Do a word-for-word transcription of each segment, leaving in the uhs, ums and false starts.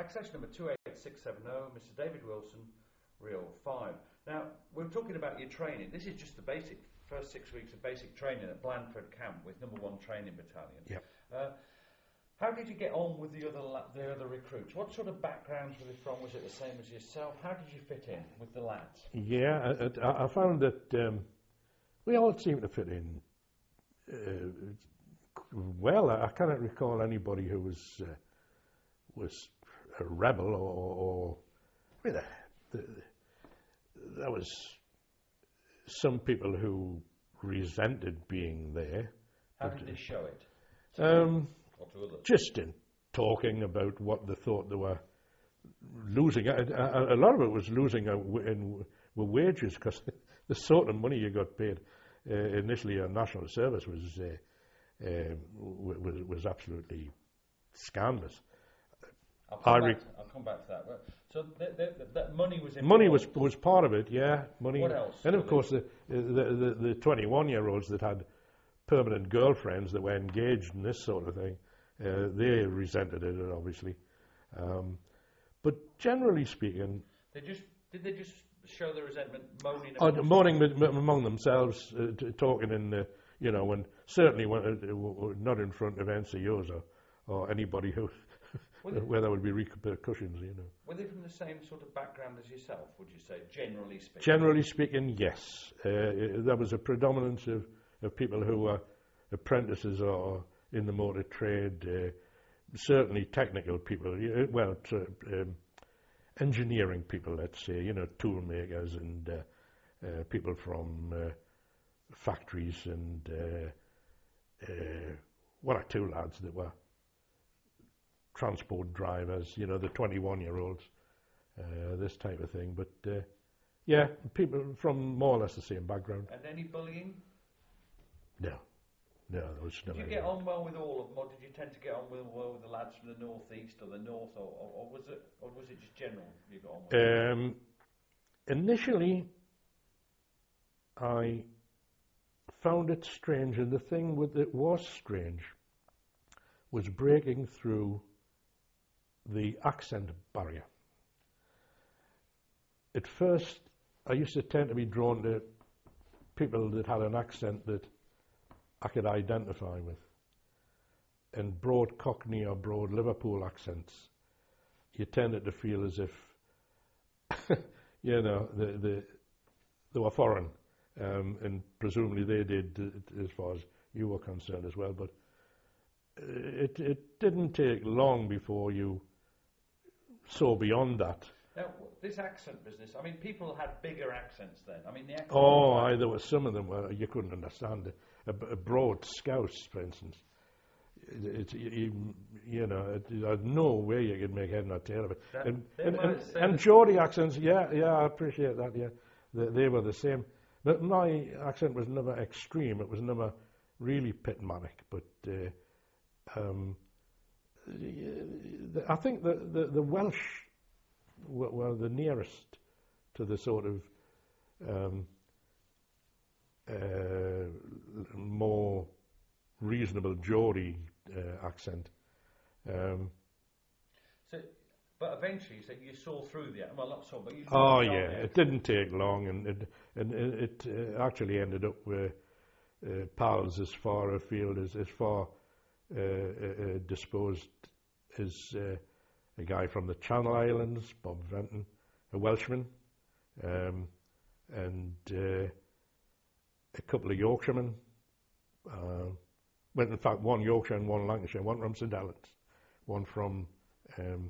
access number two eight six seven zero, Mister David Wilson, Reel five. Now, we're talking about your training. This is just the basic, first six weeks of basic training at Blandford Camp with number one Training Battalion. Yep. Uh, how did you get on with the other la- the other recruits? What sort of backgrounds were they from? Was it the same as yourself? How did you fit in with the lads? Yeah, I, I found that um, we all seemed to fit in uh, well. I cannot recall anybody who was uh, was a rebel or, or I mean, the, the, there was some people who resented being there. How did they show it? Um, Or to others? Just in talking about what they thought they were losing. A, a, a lot of it was losing a, in were wages, because the sort of money you got paid uh, initially on national service was uh, uh, was, was absolutely scandalous. I'll come, I back, re- to, I'll come back to that. But, so th- th- th- that money was involved. Money was was part of it, yeah. Money. What else? And of course, the the the twenty-one-year-olds that had permanent girlfriends that were engaged in this sort of thing, uh, they resented it, obviously. Um, but generally speaking, they just did they just show the resentment, moaning, uh, amongst moaning m- m- among themselves, uh, t- talking in, uh, you know, when certainly when, uh, w- w- not in front of N C Os or, or anybody who where there would be repercussions, you know. Were they from the same sort of background as yourself, would you say, generally speaking? Generally speaking, yes. Uh, there was a predominance of, of people who were apprentices or in the motor trade, uh, certainly technical people, uh, well, to, um, engineering people, let's say, you know, tool makers and uh, uh, people from uh, factories and uh, uh, one or two lads that were transport drivers, you know, the twenty-one-year-olds, uh, this type of thing. But, uh, yeah, people from more or less the same background. And any bullying? No. No, there was no. Did you get on well with all of them, or did you tend to get on with, well with the lads from the northeast or the north, or, or, or was it, or was it just general you got on with? Um, initially, I found it strange, and the thing with it was strange was breaking through the accent barrier. At first, I used to tend to be drawn to people that had an accent that I could identify with. And broad Cockney or broad Liverpool accents, you tended to feel as if, you know, the, the, they were foreign. Um, and presumably they did, uh, as far as you were concerned as well. But it, it didn't take long before you saw beyond that. Now, this accent business, I mean, people had bigger accents then. I mean, the accent... Oh, I, there were some of them where you couldn't understand it. A, a broad Scouse, for instance. It's, you, you know, it, there's no way you could make head nor tail of it. That, and and, and, and Geordie accents, yeah, yeah, I appreciate that, yeah. They, they were the same. But my accent was never extreme. It was never really pitmatic. But uh, um, I think the, the, the Welsh were, were the nearest to the sort of um, uh, more reasonable Geordie uh, accent. Um, so, but eventually, so you saw through the well, not saw, but you. Oh yeah, it didn't take long, and it, and it, it uh, actually ended up with uh, pals as far afield as as far uh, uh, disposed as uh, a guy from the Channel Islands, Bob Venton, a Welshman, um, and uh, a couple of Yorkshiremen. Uh, well, in fact, one Yorkshire and one Lancashire, one from Saint Helens, one from um,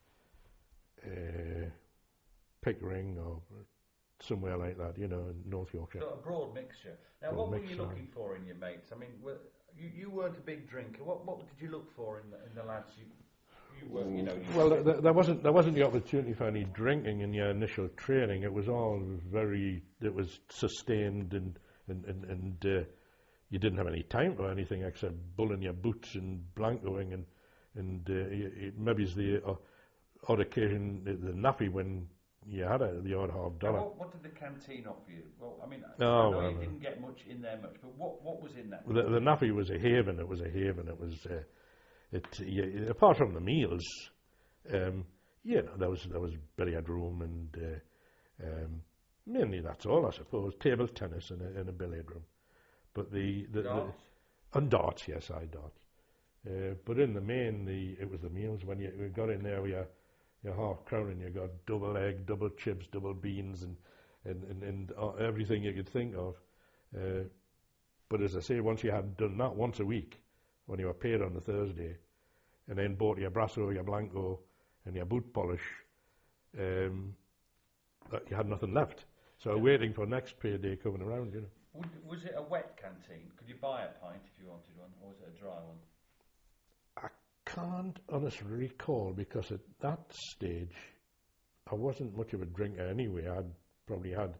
uh, Pickering or somewhere like that, you know, in North Yorkshire. So a broad mixture. Now, Broad what were mix, you sorry. looking for in your mates? I mean, were, you, you weren't a big drinker. What what did you look for in the, in the lads you, you were, you know? You Well, th- there wasn't there wasn't the opportunity for any drinking in your initial training. It was all very, it was sustained, and and and, and uh, you didn't have any time for anything except bulling your boots and blancoing, and and uh, you, you, maybe it's the uh, odd occasion, the, the naffy when you had a, the odd half dollar. Now, what, what did the canteen offer you? Well, I mean, Oh, I know well, you no. didn't get much in there much, but what what was in that? The, the naffy was a haven. It was a haven. It was uh, it. You, apart from the meals, um, you know, there was there was billiard room and uh, um, mainly that's all, I suppose. Table tennis and a, and a billiard room. But the, the, Darts? the and darts, yes, I darts. Uh, but in the main, the it was the meals when you, you got in there with your, your half crown and you got double egg, double chips, double beans, and and and, and uh, everything you could think of. Uh, but as I say, once you had done that once a week, when you were paid on the Thursday, and then bought your Brasso, your Blanco, and your boot polish, um, that you had nothing left. So Yeah. waiting for next payday coming around, you know. Would, was it a wet canteen? Could you buy a pint if you wanted one, or was it a dry one? I can't honestly recall because at that stage I wasn't much of a drinker anyway. I'd probably had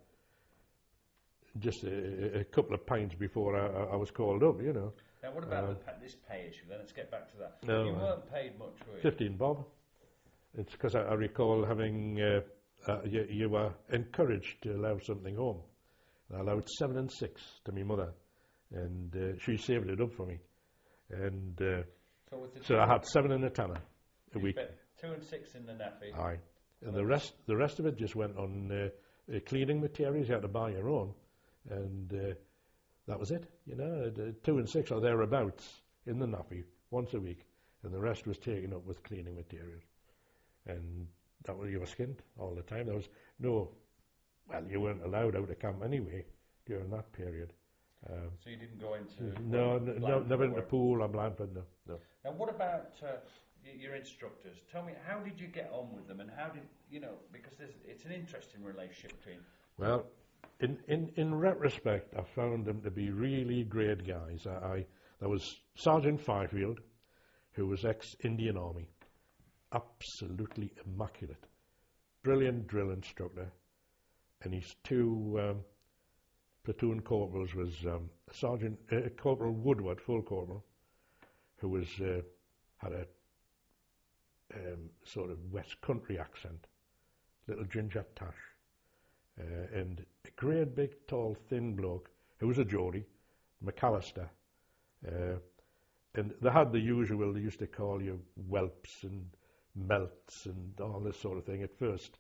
just a, a couple of pints before I, I was called up, you know. Now, what about Uh, the pa- this pay issue? Then let's get back to that. No, you uh, weren't paid much, were you? fifteen bob. It's because I, I recall having, uh, uh, you, you were encouraged to allow something home. I allowed seven and six to my mother, and uh, she saved it up for me. And uh, So, with the so two, I had seven and a tenner a you week. spent two and six in the nappy. Aye. And the rest, the rest of it just went on uh, uh, cleaning materials. You had to buy your own, and uh, that was it. You know, uh, two and six or thereabouts in the nappy once a week, and the rest was taken up with cleaning materials. And that was, you were skinned all the time. There was no, well, you weren't allowed out of camp anyway during that period. Um, So you didn't go into no, well, no, no, Blandford never or in the wherever. pool or Blandford. No, no. Now, what about uh, y- your instructors? Tell me, how did you get on with them, and how did you know? Because there's, it's an interesting relationship between. Well, in, in, in retrospect, I found them to be really great guys. I, I there was Sergeant Fifield, who was ex-Indian Army, absolutely immaculate, brilliant drill instructor, and his two um, platoon corporals was um, Sergeant uh, Corporal Woodward, full corporal, who was uh, had a um, sort of West Country accent, little ginger tash. Uh, and a great big tall thin bloke who was a Geordie, McAllister, uh, and they had the usual, they used to call you whelps and melts and all this sort of thing at first,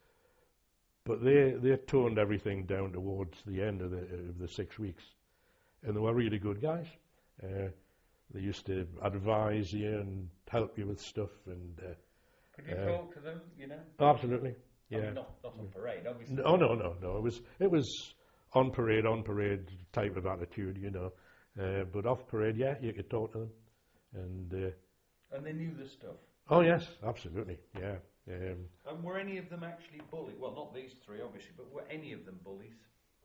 but they they toned everything down towards the end of the of the six weeks, and they were really good guys. Uh, they used to advise you and help you with stuff, and uh, Could you uh, talk to them? You know, absolutely. I Yeah. mean, not not on parade, obviously. No, no, no, no. It was it was on parade, on parade type of attitude, you know. Uh, but off parade, yeah, you could talk to them, and uh, And they knew the stuff. oh yes, absolutely, yeah. Um, And were any of them actually bullied? Well, not these three, obviously, but were any of them bullies?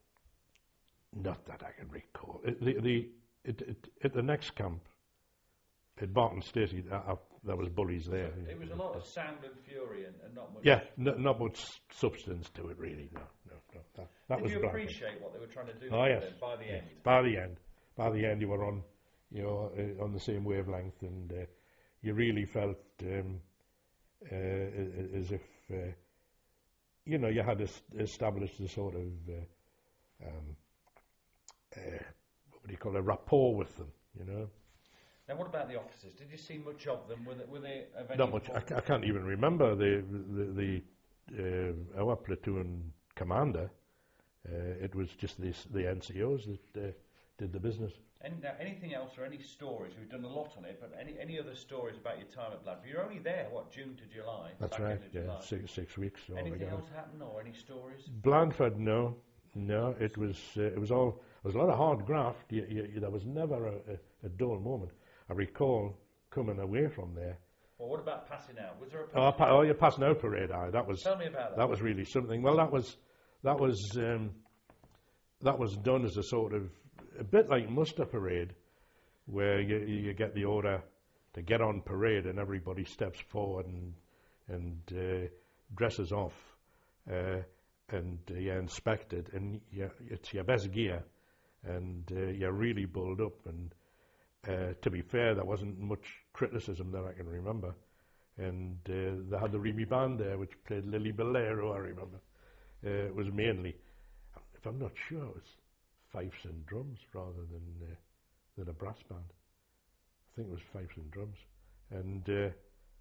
not that I can recall. It, the the it, it, at the next camp at Barton Stacey, uh, uh, there was bullies there. It was a lot of sound and fury and, and not much. Yeah, no, not much substance to it, really. No, no, no. That, that Did was you Bradford. appreciate what they were trying to do Oh with yes. them by the yes. end? By the end, by the end, you were on, you know, uh, on the same wavelength, and uh, you really felt um, uh, a- as if, uh, you know, you had es- established a sort of, uh, um, uh, what would you call it, a rapport with them, you know. Now, what about the officers? Did you see much of them? Were they, were they of any Not much. I, importance? ca- I can't even remember the the, the uh, our platoon commander. Uh, it was just the the N C Os that uh, did the business. Any, now, anything else or any stories? We've done a lot on it, but any any other stories about your time at Blandford? You're only there, what, June to July? That's back right. end of Yeah, July. six six weeks. Anything altogether. else happen or any stories? Blandford, no, no. It was uh, it was all. It was a lot of hard graft. You, you, you, there was never a, a, a dull moment. I recall coming away from there. Well, what about passing out? Was there a Oh, passing pa- oh, you're passing out parade. Aye, that was Tell me about that. that was really something. Well, that was that was um, that was done as a sort of a bit like muster parade, where you you get the order to get on parade and everybody steps forward and and uh, dresses off uh, and uh, you're inspected and you, it's your best gear and uh, you're really bulled up. And uh, to be fair, there wasn't much criticism that I can remember. And uh, they had the Remy band there, which played Lily Bolero, I remember. Uh, it was mainly, if I'm not sure, it was fifes and drums rather than uh, than a brass band. I think it was fifes and drums. And uh,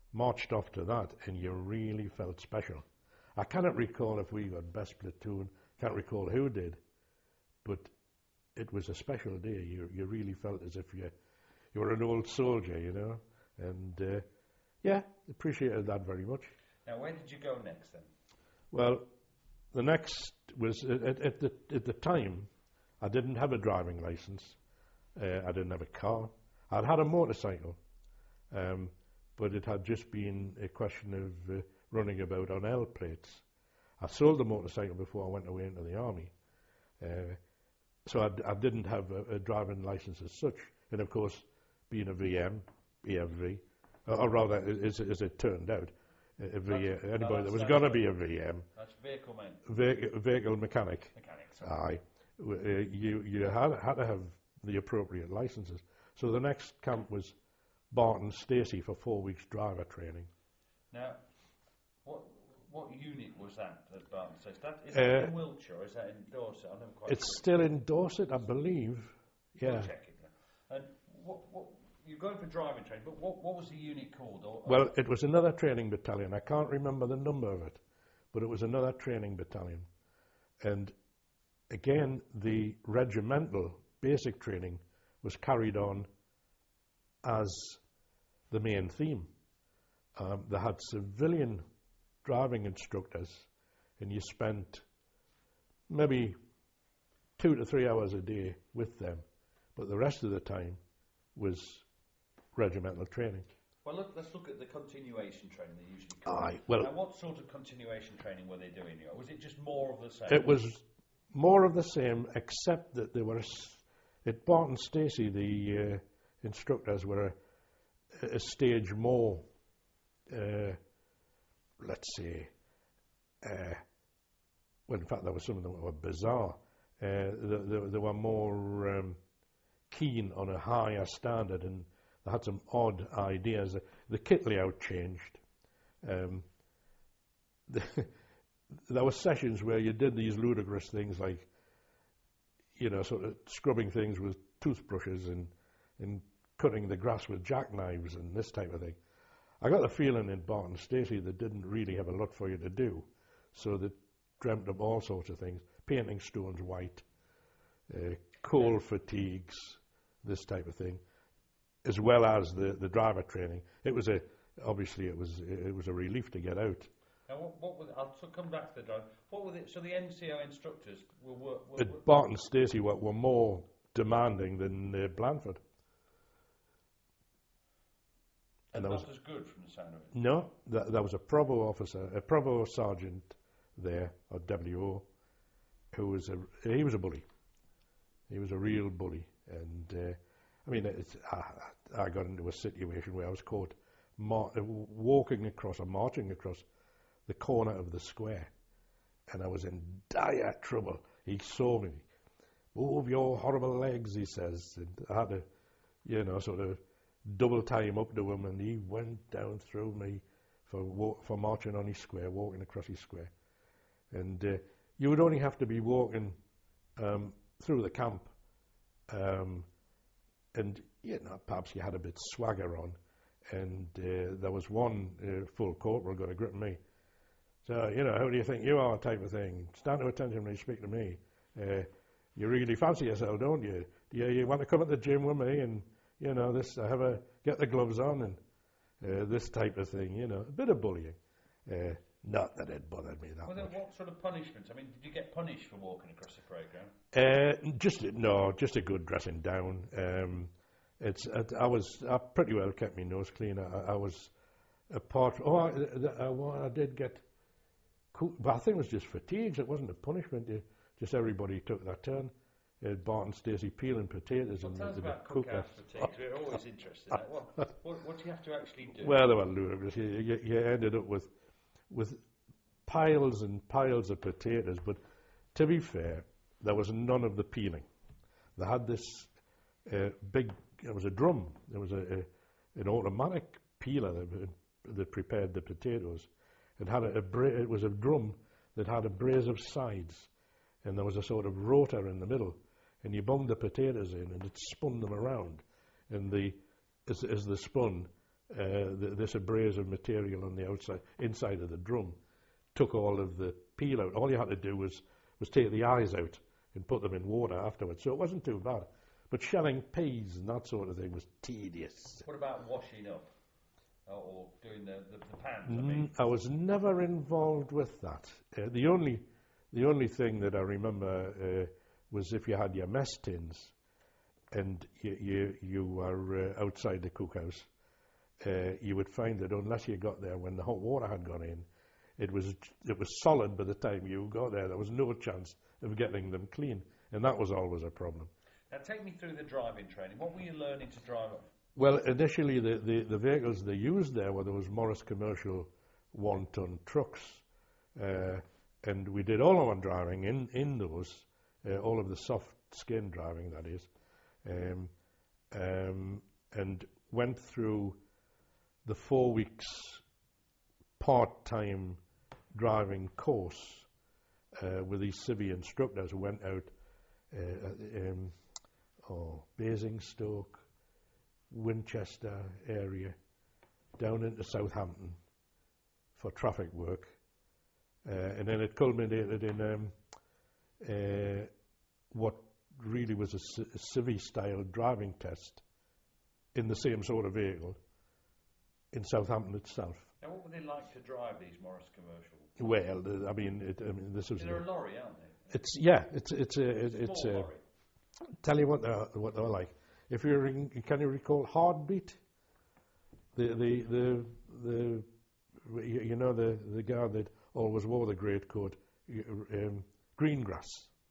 marched off to that, and you really felt special. I cannot recall if we got best platoon, can't recall who did, but it was a special day. You you really felt as if you you were an old soldier, you know, and uh, yeah, appreciated that very much. Now, where did you go next then? Well, the next was at, at the at the time, I didn't have a driving license. Uh, I didn't have a car. I'd had a motorcycle, um, but it had just been a question of uh, running about on L plates. I sold the motorcycle before I went away into the army, uh, so I, d- I didn't have a, a driving license as such. And of course, being a V M, E F V, or, or rather, as, as it turned out, a V M, That's, anybody no, that was that's going to be a V M, that's vehicle man. vehicle, vehicle mechanic. Mechanic, sorry. Aye, w- uh, you you had had to have the appropriate licenses. So the next camp was Barton Stacey for four weeks driver training. Now, what what unit was that at Barton Stacey? That, is Uh, that in Wiltshire or is that in Dorset? I'm never quite It's sure. still in Dorset, I believe. We'll Yeah. check it. And what, what, you're going for driving training, but what, what was the unit called? Or, Well, it was another training battalion. I can't remember the number of it, but it was another training battalion. And again, the regimental basic training was carried on as the main theme. Um, they had civilian driving instructors, and you spent maybe two to three hours a day with them, but the rest of the time was regimental training. Well, look, let's look at the continuation training they usually call Aye, it. well- Now, what sort of continuation training were they doing? Was it just more of the same? It was more of the same, except that there were, s- at Barton Stacey, the uh, instructors were a, a stage more, uh, let's say, uh, well, in fact, there were some of them that were bizarre. Uh, they, they, they were more um, keen on a higher standard, and they had some odd ideas. The kit layout changed. Um, the There were sessions where you did these ludicrous things like, you know, sort of scrubbing things with toothbrushes and, and cutting the grass with jackknives and this type of thing. I got the feeling in Barton Stacey they didn't really have a lot for you to do, so they dreamt up all sorts of things, painting stones white, uh, coal fatigues, this type of thing, as well as the, the driver training. It was a obviously it was it was a relief to get out. Now, what, what was, I'll t- come back to the drive. What were the, so the N C O instructors were, were, were, At were Barton Stacey were, were more demanding than uh, Blandford. and there not was- as good from the sound of it. No, th- there was a Provo officer, a Provo sergeant there, or W O, who was a he was a bully. He was a real bully, and uh, I mean, it's, I, I got into a situation where I was caught mar- uh, walking across or marching across the corner of the square, and I was in dire trouble. He saw me. Move your horrible legs, he says. And I had to, you know, sort of double tie him up to him, and he went down through me for wa- for marching on his square, walking across his square. And uh, you would only have to be walking um, through the camp, um, and you know, perhaps you had a bit swagger on. And uh, there was one uh, full corporal got a grip of me. So, you know, who do you think you are, type of thing. Stand to attention when you speak to me. Uh, you really fancy yourself, don't you? You, you want to come at the gym with me and, you know, this, I have a, get the gloves on and uh, this type of thing, you know. A bit of bullying. Uh, not that it bothered me that Well, then much. what sort of punishments? I mean, did you get punished for walking across the parade ground? Uh, just, no, just a good dressing down. Um, it's, it, I was, I pretty well kept my nose clean. I, I was, apart from, oh, I, I, I, I did get, cool, but I think it was just fatigues. It wasn't a punishment. You, just everybody took their turn. Uh, Barton Stacey peeling potatoes Well, and tell us the, the about cookhouse. cookhouse fatigues. We're always interested in that. What, what, what do you have to actually do? Well, they were ludicrous. You, you, you ended up with with piles and piles of potatoes. But to be fair, there was none of the peeling. They had this uh, big. It was a drum. There was a, a an automatic peeler that, that prepared the potatoes. It had a, a bra- it was a drum that had a brace of sides, and there was a sort of rotor in the middle, and you bunged the potatoes in, and it spun them around, and the as, as they spun, uh, th this abrasive material on the outside, inside of the drum, took all of the peel out. All you had to do was, was take the eyes out and put them in water afterwards. So it wasn't too bad. But shelling peas and that sort of thing was tedious. What about washing up? Or, or doing the, the, the pans? I, Mm, mean, I was never involved with that. Uh, the only the only thing that I remember uh, was if you had your mess tins and you you, you were uh, outside the cookhouse, uh, you would find that unless you got there when the hot water had gone in, it was it was solid by the time you got there. There was no chance of getting them clean, and that was always a problem. now take me through the driving training. What were you learning to drive on? Well, initially the, the, the vehicles they used there were those Morris commercial one-ton trucks, uh, and we did all our driving in, in those, uh, all of the soft skin driving, that is, um, um, and went through the four weeks part-time driving course uh, with these civvy instructors who went out, uh, um, oh, Basingstoke, Winchester area, down into Southampton for traffic work, uh, and then it culminated in um, uh, what really was a, c- a civvy-style driving test in the same sort of vehicle in Southampton itself. Now, what were they like to drive, these Morris commercial? Well, th- I mean, it, I mean, this was. They're a lorry, aren't they? It's yeah, it's it's a it, it's Small a. lorry. Tell you what they're what they're like. If you re- can you recall Heartbeat? The the the the you, you know the the guy that always wore the greatcoat, um, Greengrass.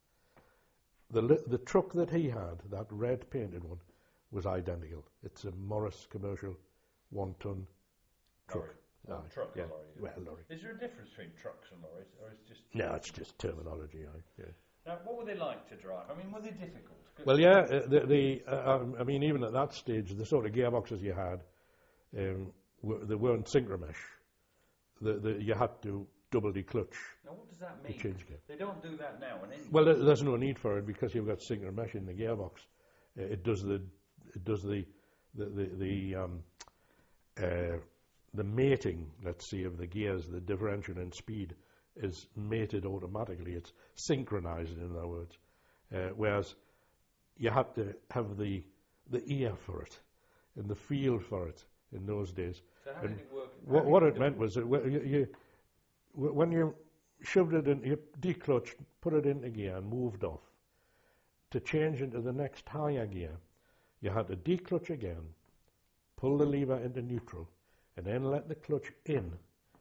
The li- the truck that he had, that red painted one, was identical. It's a Morris commercial one-ton truck. Lorry. Oh, Aye, truck yeah. or lorry. yeah. Well, lorry. Is there a difference between trucks and lorries, or is it just? No, it's just terminology. Aye, yeah. Now, what were they like to drive? I mean, were they difficult? Good- Well, yeah, uh, the, the uh, um, I mean, even at that stage, the sort of gearboxes you had, um, were, they weren't synchromesh. The, the, you had to double declutch. Now, what does that The mean? change gear. They don't do that now. And Well, there, there's no need for it because you've got synchromesh in the gearbox. Uh, it does the, it does the, the, the, the um, uh, the mating, let's see, of the gears, the differential in speed is mated automatically. It's synchronized, in other words. Uh, whereas you had to have the the ear for it and the feel for it in those days. so how and did it work? How What, did what you it do meant was that wh- you, you, wh- when you shoved it in, you declutched, put it into gear and moved off. To change into the next higher gear, you had to declutch again, pull the lever into neutral, and then let the clutch in,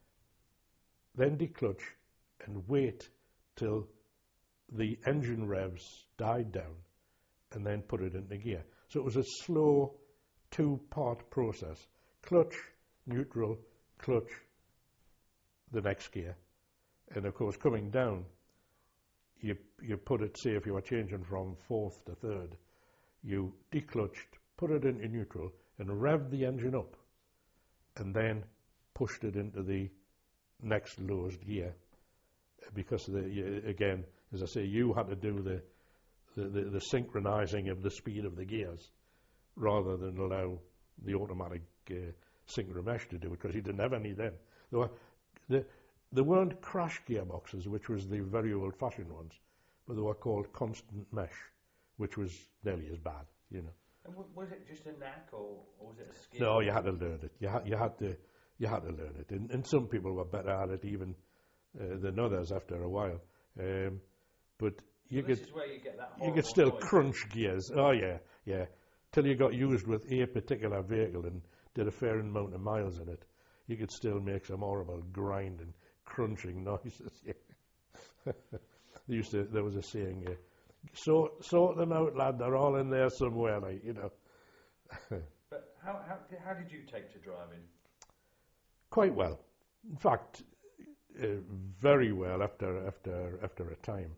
then declutch, and wait till the engine revs died down, and then put it into gear. So it was a slow two-part process. Clutch, neutral, clutch, the next gear. And of course, coming down, you you put it, say if you were changing from fourth to third, you declutched, put it into neutral, and revved the engine up, and then pushed it into the next lowest gear. Because, the, you, again, as I say, you had to do the, the, the, the synchronizing of the speed of the gears rather than allow the automatic uh, synchromesh to do it, because you didn't have any then. There, were, the, there weren't crash gearboxes, which was the very old-fashioned ones, but they were called constant mesh, which was nearly as bad, you know. And w- was it just a knack, or, or was it a skill? No, you had to learn it. You had, you had to, you had to learn it, and, and some people were better at it even uh, than others after a while. Um, but you So could, this is where you get that you horrible could still noise. crunch gears. Oh yeah, yeah. Till you got used with a particular vehicle and did a fair amount of miles in it, you could still make some horrible grind and crunching noises. they used to. There was a saying. Uh, Sort, sort them out, lad. They're all in there somewhere, like, you know. But how, how, how did you take to driving? Quite well. In fact, uh, very well after after after a time.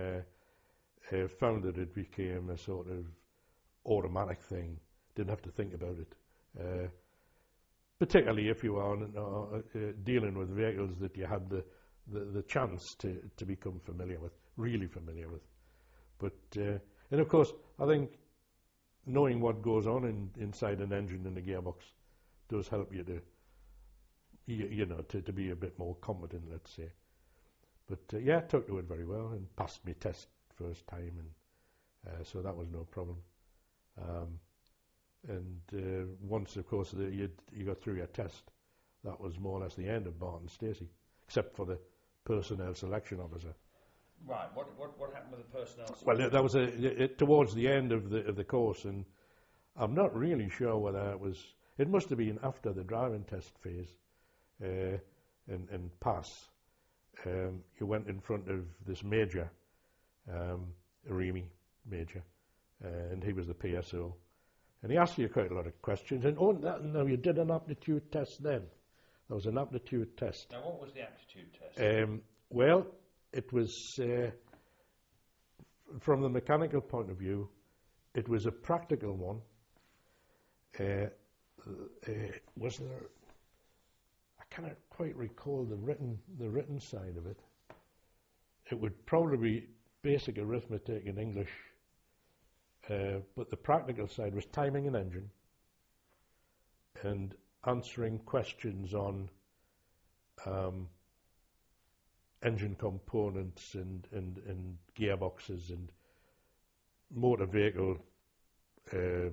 Uh, I found that it became a sort of automatic thing. Didn't have to think about it. Uh, particularly if you were on, uh, uh, dealing with vehicles that you had the, the, the chance to, to become familiar with, really familiar with. But, uh, and of course, I think knowing what goes on in, inside an engine and a gearbox does help you to, you, you know, to, to be a bit more competent, let's say. But uh, yeah, took to it very well and passed my test first time, and uh, so that was no problem. Um, and uh, once, of course, the, you you got through your test, that was more or less the end of Barton Stacey, except for the personnel selection officer. Right. What what what happened with the personnel? Well, that was a, it, towards the end of the of the course, and I'm not really sure whether it was. It must have been after the driving test phase, uh, and and pass. Um, you went in front of this major, um, Remy major, uh, and he was the P S O, and he asked you quite a lot of questions. And oh, that, no, you did an aptitude test then. There was an aptitude test. Now, what was the aptitude test? Um, well. It was, uh, from the mechanical point of view, it was a practical one. Uh, uh, was there? I cannot quite recall the written the written side of it. It would probably be basic arithmetic in English, uh, but the practical side was timing an engine and answering questions on. Um, engine components and, and, and gearboxes and motor vehicle uh,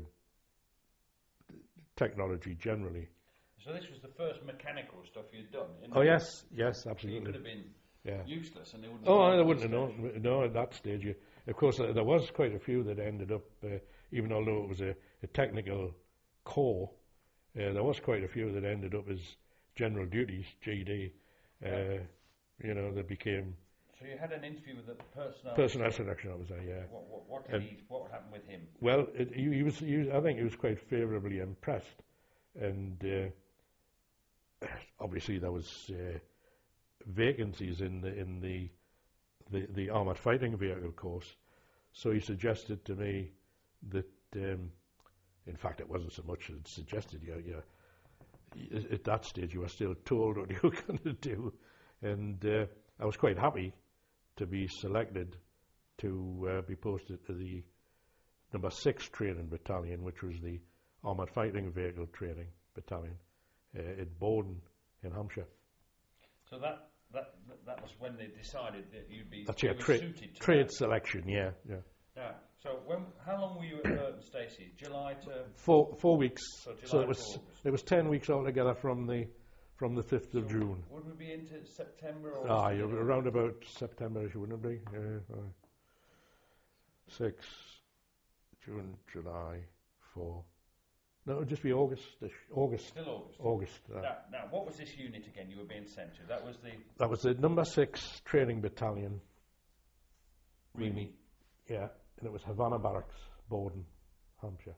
technology generally. So this was the first mechanical stuff you'd done? Oh yes, yes, absolutely. It would have been yeah. useless, and they wouldn't. Oh, have they wouldn't have known. No, at that stage, you, of course, uh, there was quite a few that ended up, uh, even although it was a, a technical core, uh, there was quite a few that ended up as general duties, G D. Uh, yeah. You know, they became. So you had an interview with the personnel. Personnel selection officer, yeah. What, what, what did he? What happened with him? Well, it, he, he was. He was I think he was quite favourably impressed, and uh, obviously there was uh, vacancies in the in the, the the armoured fighting vehicle course. So he suggested to me that, um, in fact, it wasn't so much as suggested. You, you, at that stage, you were still told what you were going to do. And uh, I was quite happy to be selected to uh, be posted to the number six training battalion, which was the armoured fighting vehicle training battalion uh, at Bowden in Hampshire. So that, that that was when they decided that you'd be That's yeah, tra- suited to trade that. Selection, yeah, yeah. Yeah. So when? How long were you at Burton Stacey? July to four four weeks. So, so it was it was ten weeks altogether from the. From the fifth of so June. Would we be into September? Or ah, you're around about September, wouldn't it be? Yeah, right. Six, June, July, four. No, it would just be August. August. Still August. August. Uh, now, now, what was this unit again you were being sent to? That was the... That was the number six training battalion. Remy. Yeah, and it was Havana Barracks, Bowden, Hampshire.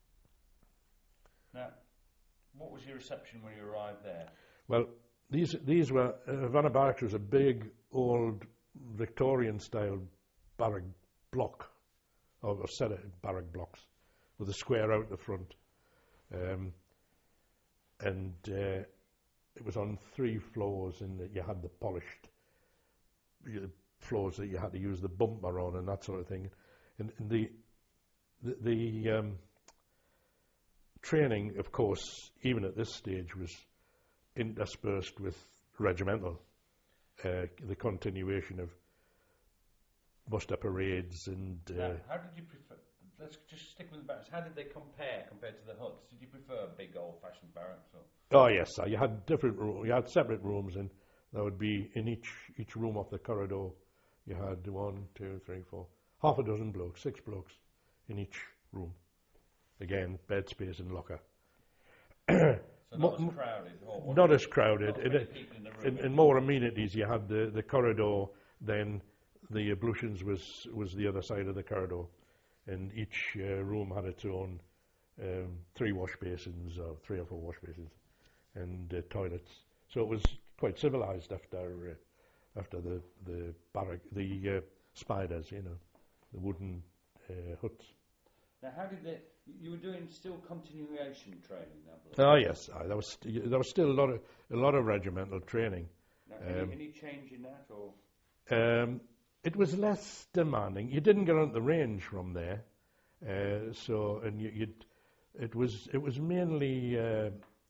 Now, what was your reception when you arrived there? Well, these these were uh, Havana Barracks was a big old Victorian-style barrack block, or a set of barrack blocks with a square out the front, um, and uh, it was on three floors, and you had the polished you, floors that you had to use the bumper on and that sort of thing, and, and the the, the um, training, of course, even at this stage, was interspersed with regimental, uh, the continuation of muster parades and... Uh, now, how did you prefer... Let's just stick with the barracks. How did they compare compared to the huts? Did you prefer big old-fashioned barracks? Or? Oh, yes. You had different rooms. You had separate rooms, and there would be, in each, each room off the corridor, you had one, two, three, four, half a dozen blokes, six blokes in each room. Again, bed space and locker. So not as crowded? Or not as crowded. Not in, many people in the room. In, in more amenities, you had the, the corridor, then the ablutions was, was the other side of the corridor. And each uh, room had its own um, three wash basins, or three or four wash basins, and uh, toilets. So it was quite civilised after uh, after the the barrack, the uh, spiders, you know, the wooden uh, huts. Now, how did they? You were doing still continuation training, I believe. Oh yes, aye, there was st- there was still a lot of a lot of regimental training. Now, any, um, any change in that, or? Um, it was less demanding. You didn't get on the range from there, uh, so and you, you'd it was it was mainly uh,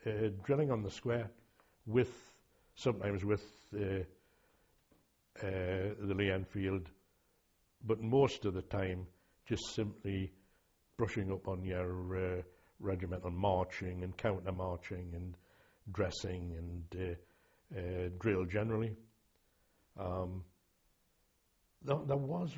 uh, drilling on the square, with sometimes with uh, uh, the Lee Enfield, but most of the time just simply brushing up on your uh, regimental marching and counter marching and dressing and uh, uh, drill generally. Um, there, there was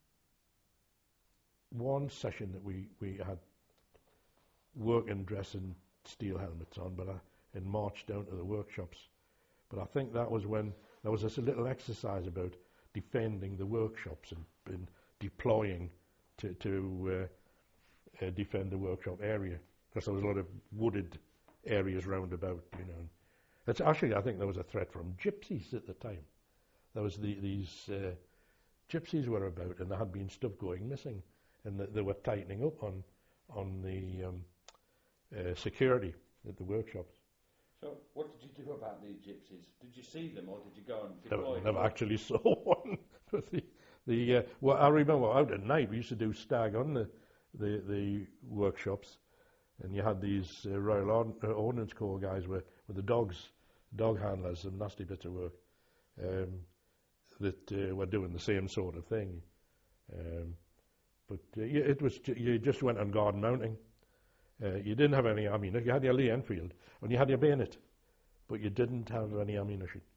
one session that we, we had working dress and steel helmets on, but I, and marched down to the workshops. But I think that was when there was this little exercise about defending the workshops and, and deploying to, to uh, uh, defend the workshop area, because there was a lot of wooded areas round about, you know. It's actually, I think there was a threat from gypsies at the time. There was the, these uh, gypsies were about, and there had been stuff going missing, and the, they were tightening up on on the um, uh, security at the workshops. So, what did you do about these gypsies? Did you see them, or did you go and deploy I them? never actually saw one. But the, the uh, well, I remember out at night we used to do stag on the the, the workshops, and you had these uh, Royal Ord- uh, Ordnance Corps guys with with the dogs, dog handlers, some nasty bits of work, um, that uh, were doing the same sort of thing. Um, but uh, yeah, it was ju- you just went on guard mounting. Uh, you didn't have any ammunition. You had your Lee Enfield and you had your bayonet, but you didn't have any ammunition.